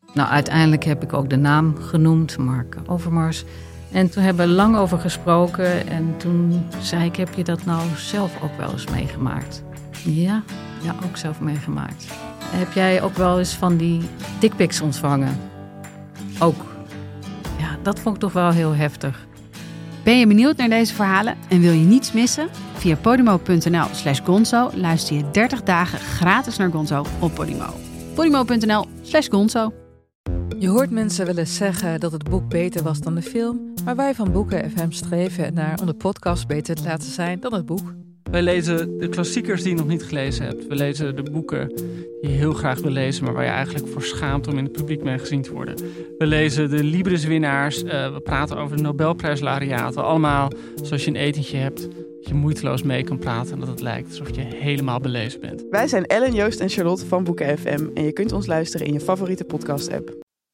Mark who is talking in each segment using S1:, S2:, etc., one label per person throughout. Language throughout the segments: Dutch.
S1: Nou, uiteindelijk heb ik ook de naam genoemd, Mark Overmars. En toen hebben we lang over gesproken. En toen zei ik, heb je dat nou zelf ook wel eens meegemaakt? Ja, ook zelf meegemaakt. Heb jij ook wel eens van die dickpics ontvangen? Ook. Ja, dat vond ik toch wel heel heftig.
S2: Ben je benieuwd naar deze verhalen en wil je niets missen? Via podimo.nl/gonzo luister je 30 dagen gratis naar Gonzo op Podimo. podimo.nl/gonzo.
S3: Je hoort mensen wel eens zeggen dat het boek beter was dan de film, maar wij van Boeken FM streven ernaar om de podcast beter te laten zijn dan het boek.
S4: Wij lezen de klassiekers die je nog niet gelezen hebt. We lezen de boeken die je heel graag wil lezen, maar waar je eigenlijk voor schaamt om in het publiek mee gezien te worden. We lezen de Libris-winnaars. We praten over de Nobelprijslaureaten. Allemaal zoals je een etentje hebt, dat je moeiteloos mee kan praten en dat het lijkt alsof je helemaal belezen bent.
S5: Wij zijn Ellen, Joost en Charlotte van Boeken FM en je kunt ons luisteren in je favoriete podcast-app.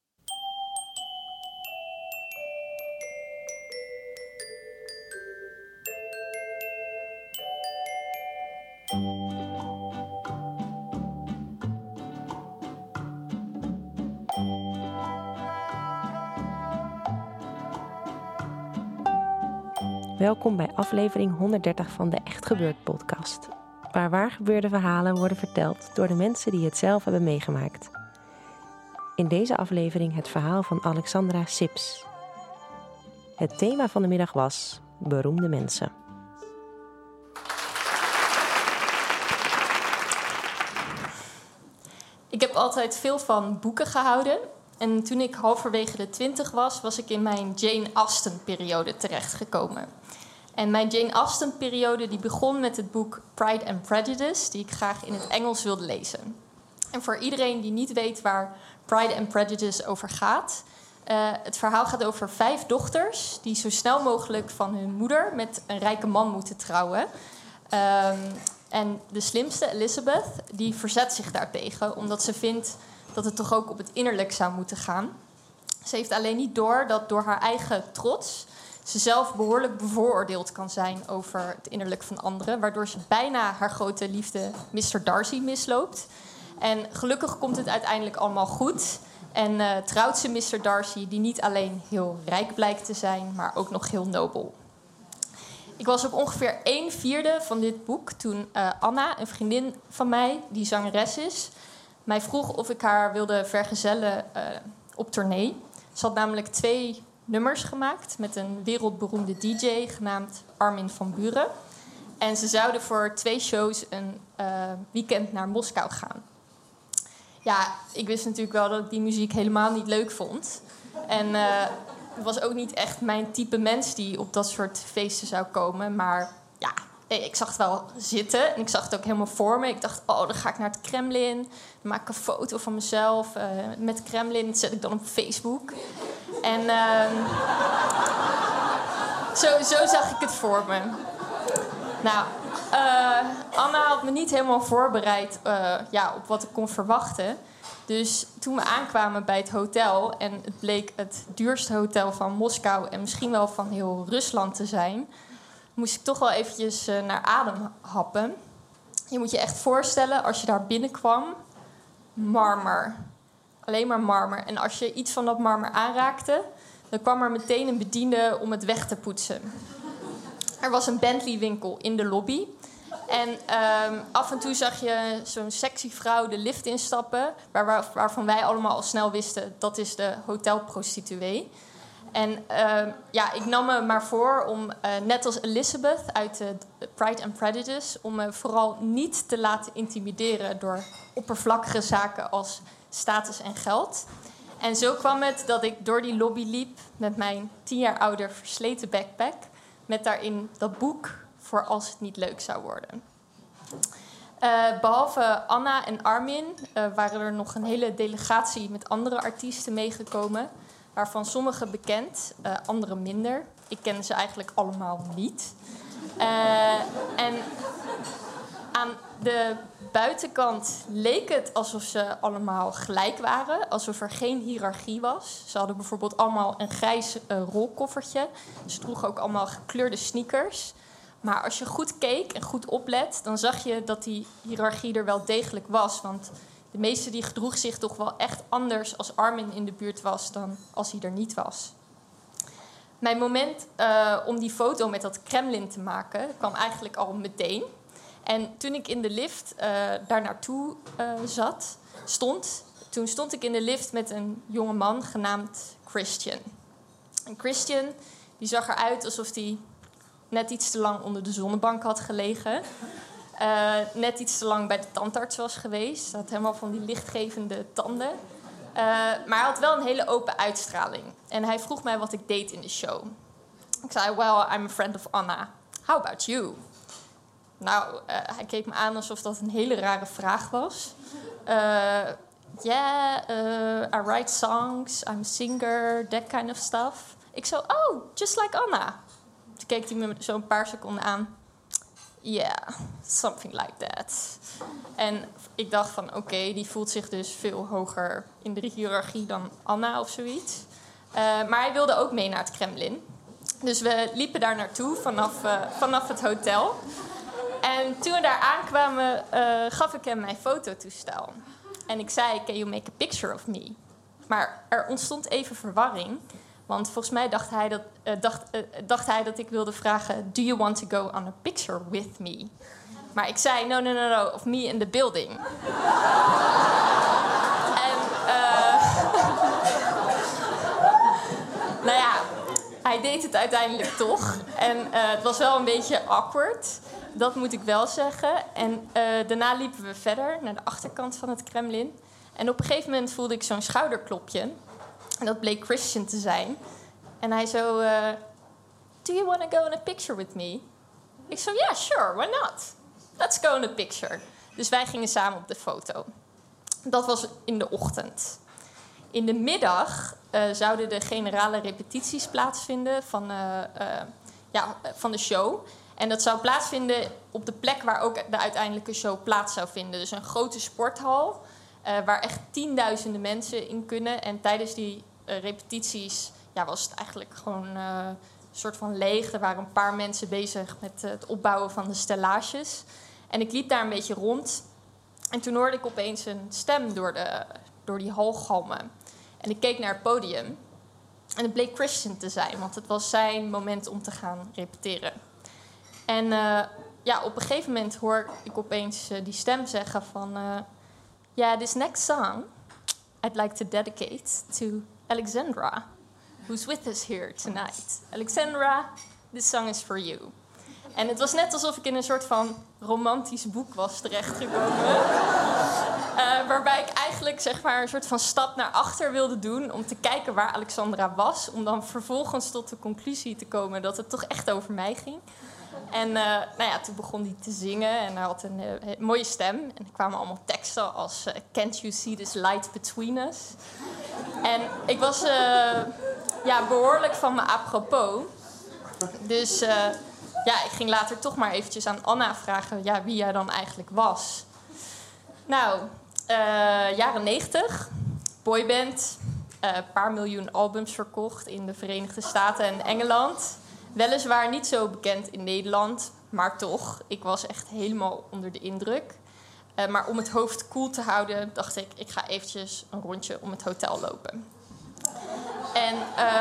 S6: Welkom bij aflevering 130 van de Echt Gebeurd podcast. Waar gebeurde verhalen worden verteld door de mensen die het zelf hebben meegemaakt. In deze aflevering het verhaal van Alexandra Sips. Het thema van de middag was beroemde mensen.
S7: Ik heb altijd veel van boeken gehouden. En toen ik halverwege de 20 was ik in mijn Jane Austen-periode terechtgekomen. En mijn Jane Austen-periode die begon met het boek Pride and Prejudice, die ik graag in het Engels wilde lezen. En voor iedereen die niet weet waar Pride and Prejudice over gaat, het verhaal gaat over 5 dochters die zo snel mogelijk van hun moeder met een rijke man moeten trouwen. En de slimste, Elizabeth, die verzet zich daartegen, omdat ze vindt dat het toch ook op het innerlijk zou moeten gaan. Ze heeft alleen niet door dat door haar eigen trots ze zelf behoorlijk bevooroordeeld kan zijn over het innerlijk van anderen, waardoor ze bijna haar grote liefde Mr. Darcy misloopt. En gelukkig komt het uiteindelijk allemaal goed. En trouwt ze Mr. Darcy, die niet alleen heel rijk blijkt te zijn, maar ook nog heel nobel. Ik was op ongeveer 1/4 van dit boek toen Anna, een vriendin van mij, die zangeres is, mij vroeg of ik haar wilde vergezellen op tournee. Ze had namelijk 2 nummers gemaakt met een wereldberoemde DJ genaamd Armin van Buuren. En ze zouden voor 2 shows een weekend naar Moskou gaan. Ja, ik wist natuurlijk wel dat ik die muziek helemaal niet leuk vond. En het was ook niet echt mijn type mens die op dat soort feesten zou komen. Maar ja, ik zag het wel zitten en ik zag het ook helemaal voor me. Ik dacht, dan ga ik naar het Kremlin. Dan maak ik een foto van mezelf met Kremlin. Dat zet ik dan op Facebook. En zo zag ik het voor me. Nou, Anna had me niet helemaal voorbereid op wat ik kon verwachten. Dus toen we aankwamen bij het hotel en het bleek het duurste hotel van Moskou en misschien wel van heel Rusland te zijn, moest ik toch wel eventjes naar adem happen. Je moet je echt voorstellen, als je daar binnenkwam, marmer. Alleen maar marmer. En als je iets van dat marmer aanraakte, dan kwam er meteen een bediende om het weg te poetsen. Er was een Bentley-winkel in de lobby. En af en toe zag je zo'n sexy vrouw de lift instappen, waarvan wij allemaal al snel wisten, dat is de hotelprostituee. En ik nam me maar voor om, net als Elizabeth uit Pride and Prejudice, om me vooral niet te laten intimideren door oppervlakkige zaken als status en geld. En zo kwam het dat ik door die lobby liep met mijn 10 jaar oude versleten backpack, met daarin dat boek voor als het niet leuk zou worden. Behalve Anna en Armin waren er nog een hele delegatie met andere artiesten meegekomen, waarvan sommige bekend, andere minder. Ik ken ze eigenlijk allemaal niet. En aan de buitenkant leek het alsof ze allemaal gelijk waren, alsof er geen hiërarchie was. Ze hadden bijvoorbeeld allemaal een grijs rolkoffertje. Ze droegen ook allemaal gekleurde sneakers. Maar als je goed keek en goed oplet, dan zag je dat die hiërarchie er wel degelijk was. Want de meeste die gedroeg zich toch wel echt anders als Armin in de buurt was dan als hij er niet was. Mijn moment om die foto met dat Kremlin te maken kwam eigenlijk al meteen. En toen ik in de lift daar naartoe stond ik in de lift met een jonge man genaamd Christian. En Christian die zag eruit alsof hij net iets te lang onder de zonnebank had gelegen. Net iets te lang bij de tandarts was geweest. Hij had helemaal van die lichtgevende tanden. Maar hij had wel een hele open uitstraling. En hij vroeg mij wat ik deed in de show. Ik zei, well, I'm a friend of Anna. How about you? Nou, hij keek me aan alsof dat een hele rare vraag was. I write songs, I'm a singer, that kind of stuff. Ik zo, oh, just like Anna. Toen keek hij me zo een paar seconden aan. Yeah, something like that. En ik dacht van, oké, die voelt zich dus veel hoger in de hiërarchie dan Anna of zoiets. Maar hij wilde ook mee naar het Kremlin. Dus we liepen daar naartoe vanaf het hotel. En toen we daar aankwamen, gaf ik hem mijn fototoestel. En ik zei, can you make a picture of me? Maar er ontstond even verwarring. Want volgens mij dacht hij dat ik wilde vragen, do you want to go on a picture with me? Maar ik zei, no, of me in the building. En nou ja, hij deed het uiteindelijk toch. En het was wel een beetje awkward. Dat moet ik wel zeggen. En daarna liepen we verder naar de achterkant van het Kremlin. En op een gegeven moment voelde ik zo'n schouderklopje. En dat bleek Christian te zijn. En hij zo, do you want to go in a picture with me? Ik zo, yeah, sure, why not? Let's go in a picture. Dus wij gingen samen op de foto. Dat was in de ochtend. In de middag zouden de generale repetities plaatsvinden van de show. En dat zou plaatsvinden op de plek waar ook de uiteindelijke show plaats zou vinden. Dus een grote sporthal waar echt tienduizenden mensen in kunnen. En tijdens die repetities was het eigenlijk gewoon een soort van leeg. Er waren een paar mensen bezig met het opbouwen van de stellages. En ik liep daar een beetje rond. En toen hoorde ik opeens een stem door die hal galmen. En ik keek naar het podium. En het bleek Christian te zijn, want het was zijn moment om te gaan repeteren. En op een gegeven moment hoor ik opeens die stem zeggen van... this next song I'd like to dedicate to Alexandra, who's with us here tonight. Alexandra, this song is for you. En het was net alsof ik in een soort van romantisch boek was terechtgekomen. Waarbij ik eigenlijk zeg maar een soort van stap naar achter wilde doen... om te kijken waar Alexandra was. Om dan vervolgens tot de conclusie te komen dat het toch echt over mij ging. En toen begon hij te zingen en hij had een mooie stem. En er kwamen allemaal teksten als... Can't you see this light between us? En ik was behoorlijk van me apropos. Dus ik ging later toch maar eventjes aan Anna vragen... wie jij dan eigenlijk was. Nou, jaren 90, boyband... een paar miljoen albums verkocht in de Verenigde Staten en Engeland... Weliswaar niet zo bekend in Nederland, maar toch. Ik was echt helemaal onder de indruk. Maar om het hoofd koel te houden, dacht ik ga eventjes een rondje om het hotel lopen. En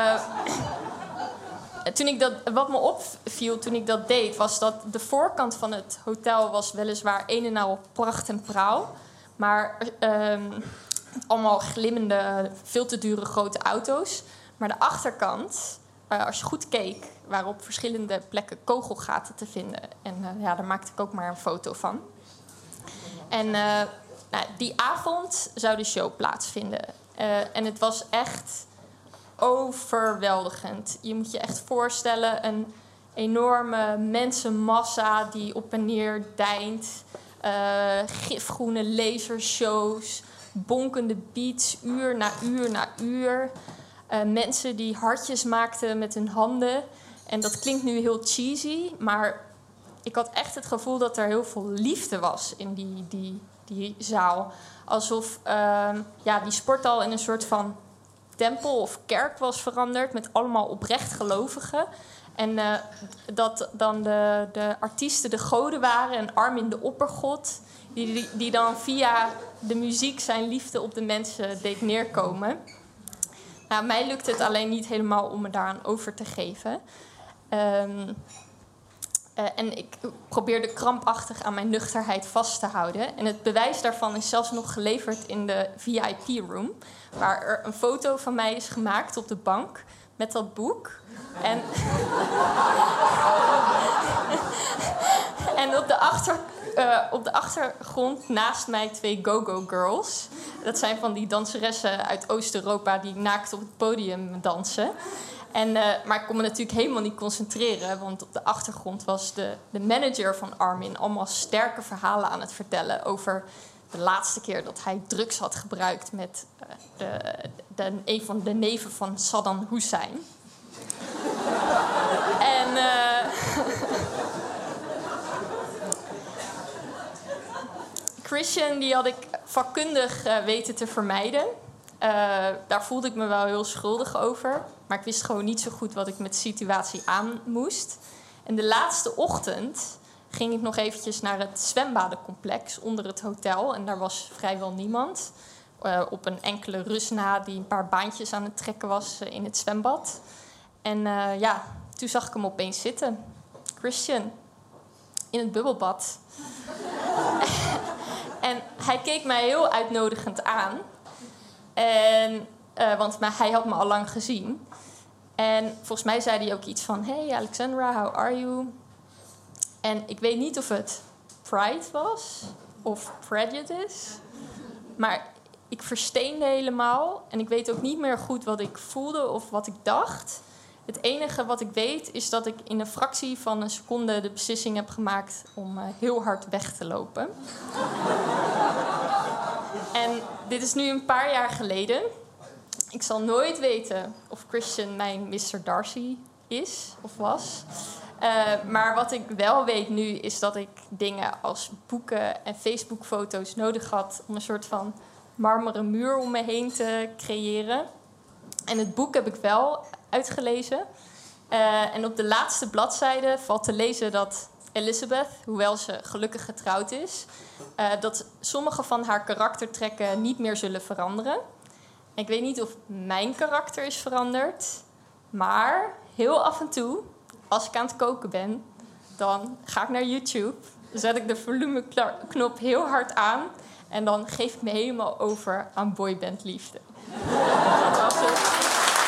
S7: wat me opviel toen ik dat deed, was dat de voorkant van het hotel was weliswaar een en al pracht en praal. Maar allemaal glimmende, veel te dure grote auto's. Maar de achterkant... als je goed keek, waren op verschillende plekken kogelgaten te vinden. En daar maakte ik ook maar een foto van. En die avond zou de show plaatsvinden. En het was echt overweldigend. Je moet je echt voorstellen, een enorme mensenmassa die op en neer deint. Gifgroene lasershows, bonkende beats, uur na uur na uur... mensen die hartjes maakten met hun handen. En dat klinkt nu heel cheesy, maar ik had echt het gevoel dat er heel veel liefde was in die zaal. Alsof die sporthal in een soort van tempel of kerk was veranderd met allemaal oprecht gelovigen. En dat dan de artiesten de goden waren en Armin de oppergod Die dan via de muziek zijn liefde op de mensen deed neerkomen. Nou, mij lukt het alleen niet helemaal om me daaraan over te geven. En ik probeerde krampachtig aan mijn nuchterheid vast te houden. En het bewijs daarvan is zelfs nog geleverd in de VIP-room... waar er een foto van mij is gemaakt op de bank met dat boek. En, en op de achtergrond naast mij 2 go-go girls. Dat zijn van die danseressen uit Oost-Europa die naakt op het podium dansen. Maar ik kon me natuurlijk helemaal niet concentreren... want op de achtergrond was de manager van Armin... allemaal sterke verhalen aan het vertellen... over de laatste keer dat hij drugs had gebruikt... met een van de neven van Saddam Hussein. Christian die had ik vakkundig weten te vermijden... daar voelde ik me wel heel schuldig over. Maar ik wist gewoon niet zo goed wat ik met de situatie aan moest. En de laatste ochtend ging ik nog eventjes naar het zwembadencomplex onder het hotel. En daar was vrijwel niemand. Op een enkele Rus na die een paar baantjes aan het trekken was in het zwembad. En toen zag ik hem opeens zitten. Christian, in het bubbelbad. En hij keek mij heel uitnodigend aan... want hij had me al lang gezien. En volgens mij zei hij ook iets van... Hey Alexandra, how are you? En ik weet niet of het pride was of prejudice. Maar ik versteende helemaal. En ik weet ook niet meer goed wat ik voelde of wat ik dacht. Het enige wat ik weet is dat ik in een fractie van een seconde... de beslissing heb gemaakt om heel hard weg te lopen. En dit is nu een paar jaar geleden. Ik zal nooit weten of Christian mijn Mr. Darcy is of was. Maar wat ik wel weet nu is dat ik dingen als boeken en Facebook-foto's nodig had... om een soort van marmeren muur om me heen te creëren. En het boek heb ik wel uitgelezen. En op de laatste bladzijde valt te lezen dat... Elizabeth, hoewel ze gelukkig getrouwd is... dat sommige van haar karaktertrekken niet meer zullen veranderen. Ik weet niet of mijn karakter is veranderd... maar heel af en toe, als ik aan het koken ben... dan ga ik naar YouTube, dan zet ik de volumeknop heel hard aan... en dan geef ik me helemaal over aan boybandliefde. Dat was het.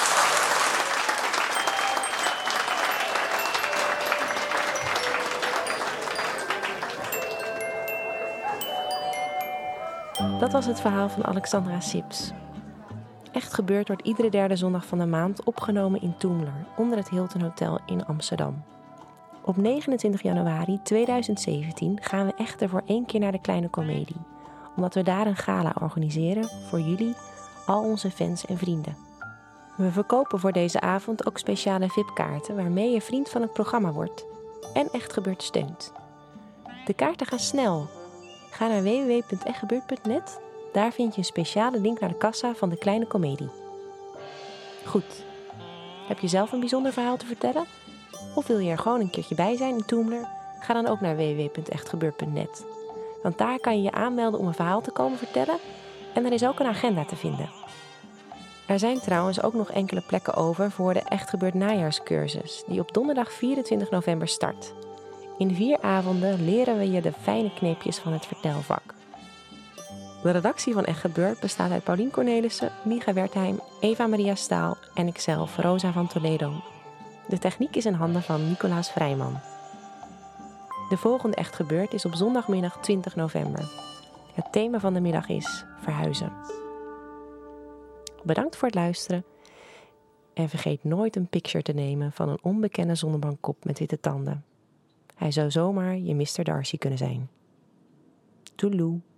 S6: Dat was het verhaal van Alexandra Sips. Echt gebeurd wordt iedere derde zondag van de maand opgenomen in Toemler, onder het Hilton Hotel in Amsterdam. Op 29 januari 2017 gaan we echter voor 1 keer naar de Kleine Comedie, omdat we daar een gala organiseren voor jullie, al onze fans en vrienden. We verkopen voor deze avond ook speciale VIP-kaarten waarmee je vriend van het programma wordt en Echt Gebeurd steunt. De kaarten gaan snel. Ga naar www.echtgebeurd.net. Daar vind je een speciale link naar de kassa van de Kleine Comedie. Goed. Heb je zelf een bijzonder verhaal te vertellen? Of wil je er gewoon een keertje bij zijn in Toemler? Ga dan ook naar www.echtgebeurd.net. Want daar kan je je aanmelden om een verhaal te komen vertellen. En er is ook een agenda te vinden. Er zijn trouwens ook nog enkele plekken over voor de Echt Gebeurd najaarscursus, die op donderdag 24 november start. In 4 avonden leren we je de fijne kneepjes van het vertelvak. De redactie van Echt Gebeurd bestaat uit Paulien Cornelissen, Micha Wertheim, Eva-Maria Staal en ikzelf, Rosa van Toledo. De techniek is in handen van Nicolaas Vrijman. De volgende Echt Gebeurd is op zondagmiddag 20 november. Het thema van de middag is verhuizen. Bedankt voor het luisteren. En vergeet nooit een picture te nemen van een onbekende zonnebankkop met witte tanden. Hij zou zomaar je Mr. Darcy kunnen zijn. Toedeloe.